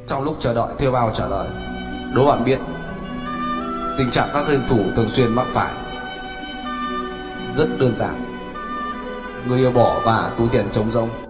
Trong lúc chờ đợi, Thuê Bao trả lời: đố bạn biết tình trạng các game thủ thường xuyên mắc phải. Rất đơn giản, người yêu bỏ và túi tiền trống rỗng.